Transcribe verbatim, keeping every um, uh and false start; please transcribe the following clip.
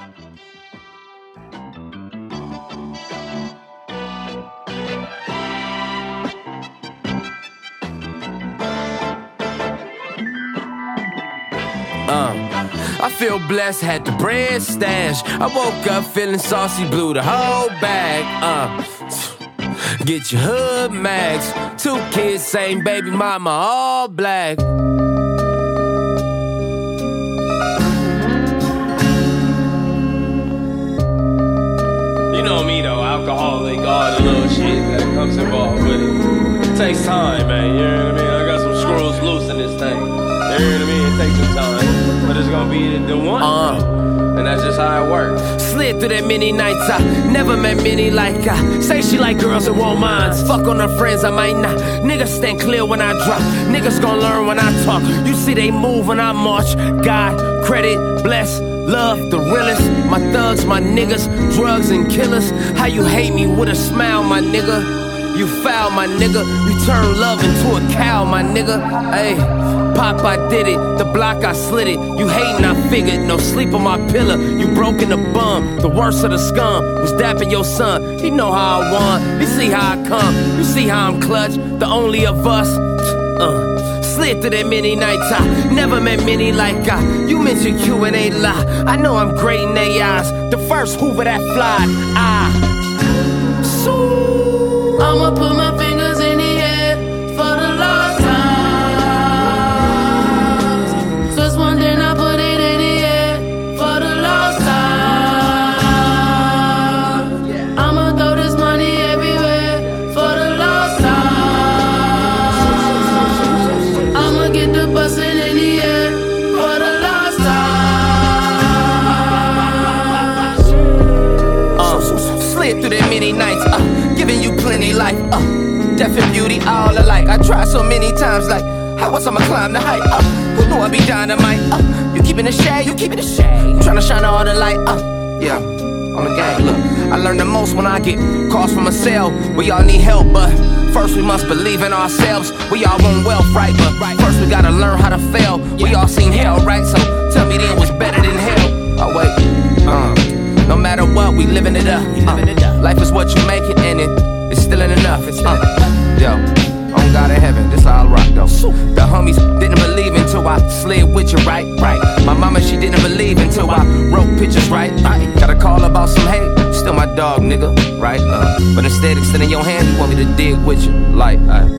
Uh, I feel blessed, had the bread stash. I woke up feeling saucy, blew the whole bag. Uh, get your hood mags. Two kids, same baby mama, all black. You know me though, alcoholic, all the little shit that comes involved with it. It takes time, man, you know what I mean? I got some screws loose in this thing. You know what I mean? It takes some time, but it's gonna be the one. Uh. And that's just how it works. Slid through that many nights, I never met many like I. Say she like girls and won't minds. Fuck on her friends, I might not. Niggas stand clear when I drop. Niggas gon' learn when I talk. You see they move when I march. God, credit, bless, love, the realest. My thugs, my niggas, drugs and killers. How you hate me with a smile, my nigga. You foul, my nigga. You turn love into a cow, my nigga. Ayy. Pop, I did it, the block, I slid it. You hatin', I figured, no sleep on my pillow. You broke in the bum, the worst of the scum. Was dapping your son, he know how I won. You see how I come, you see how I'm clutch. The only of us, uh slid through that many nights, I never met many like I. You mentioned Q and A lie, I know I'm great in they eyes. The first Hoover that fly, I so I'ma put my fingers in the air for the last time. Through that many nights, uh, giving you plenty life, uh, death and beauty all alike. I tried so many times, like, how else I'ma climb the height, uh, who knew I'd be dynamite, uh, you keeping the shade, you keeping the shade, tryna shine all the light, uh, yeah, on the game, look, I learn the most when I get calls from a cell, we all need help, but first we must believe in ourselves, we all want wealth, right, but first we gotta learn how to fail, we all seen hell, right, so tell me then what's better than hell, oh wait, uh, no matter what, we living it up. Uh, life is what you make it, and it, it's still ain't enough. It's uh, yo, on God in heaven, this all rock though. The homies didn't believe until I slid with you, right, right. My mama, she didn't believe until I wrote pictures, right, right. Got a call about some hate, still my dog, nigga, right. Uh, but instead, extending your hand, you want me to dig with you, like. Uh,